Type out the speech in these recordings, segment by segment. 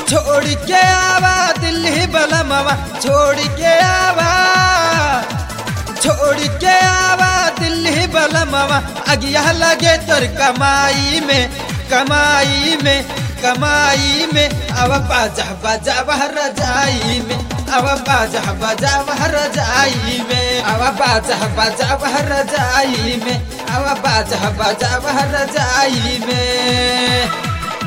छोड़ के आवा दिल्ली बलमवा, छोड़ के आवा, छोड़ के आवा दिल्ली बलमवा। अगिया लगे तोर कमाई में, कमाई में, कमाई में। अब बाजा बाजा बहर जाई में, अब बाजा बाजा बहर जाई में, अब बाजा बाजा बहर जाई में, अब बाजा बाजा बहर जाई में।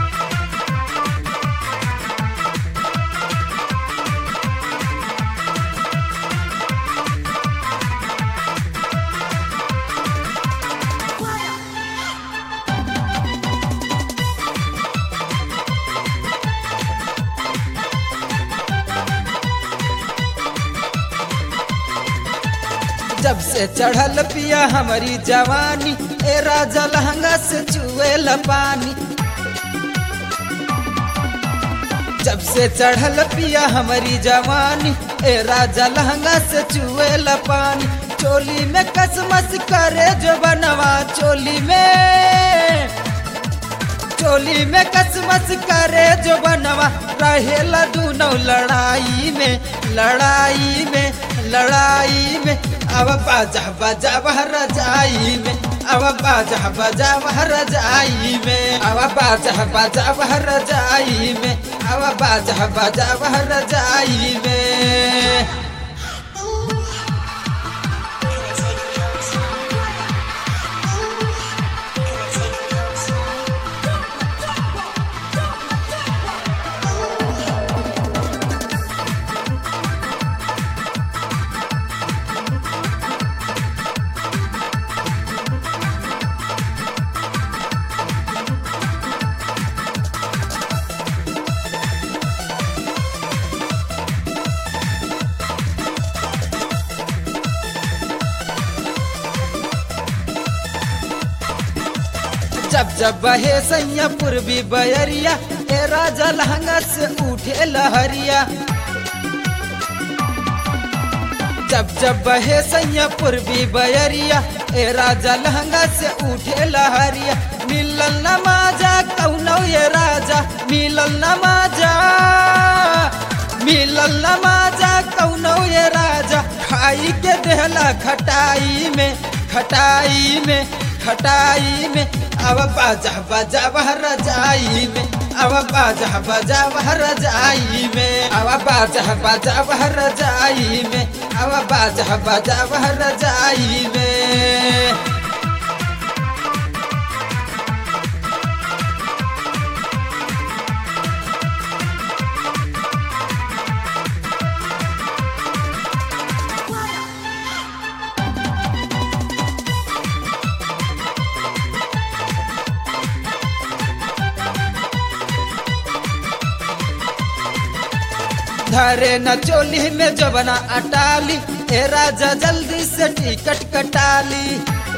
जब से चढ़ल पिया हमारी जवानी, ए राजा लहंगा से चुएला पानी। जब से चढ़ल पिया हमारी जवानी, ए राजा लहंगा से चुएला पानी। चोली में कसमस करे जो बनवा, चोली में, चोली में कसमस करे जो बनवा। रहेला दूनों लड़ाई में, लड़ाई में, लड़ाई में। अब बाजा बाजा बहर जाई में, अब बाजा बाजा बहर जाई में, अब बाजा बाजा बहर जाई में, अब बाजा बाजा बहर जाई में। जब जब बहे सैया पूर्वी बयरिया, ए राजा लहंगा से उठे लहरिया। जब जब बहे सैया पूर्वी बयरिया, ए राजा लहंगा से उठे लहरिया। मिलल न माजा कौनो ये राजा, मिलल न माजा, मिलल न माजा कौनो ये राजा। खाई के देहला खटाई में, खटाई में, खटाई में। अब बाजा बाजा बहर जाई में, अब बाजा बाजा बहर जाई में, अब बाजा बाजा बहर जाई में, अब बाजा बाजा बहर जाई में। धरे न चोली में जबना अटाली, ए राजा जल्दी से टिकट कटाली।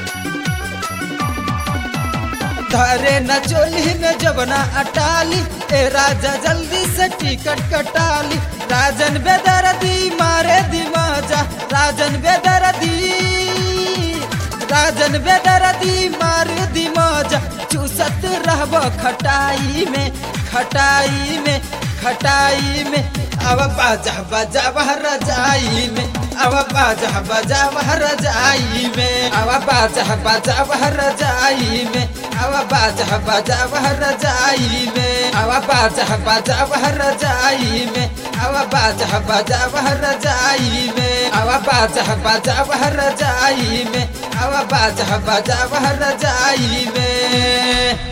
धरे न चोली में जबना अटाली, ए राजा जल्दी से टिकट कटाली। राजन बेदर्दी मारे दिमाजा, राजन बेदर्दी, राजन बेदर्दी मारे दिमाजा। चूसत रहब खटाई में, खटाई में, खटाई में। अब बाजा बाजा बहर जाई में, अब बाजा बाजा बहर जाई में, अब बाजा बाजा बहर जाई में, अब बाजा बाजा बहर जाई में, अब बाजा बाजा बहर जाई में, अब बाजा बाजा बहर जाई में, अब बाजा बाजा बहर जाई में, अब बाजा बाजा बहर जाई में।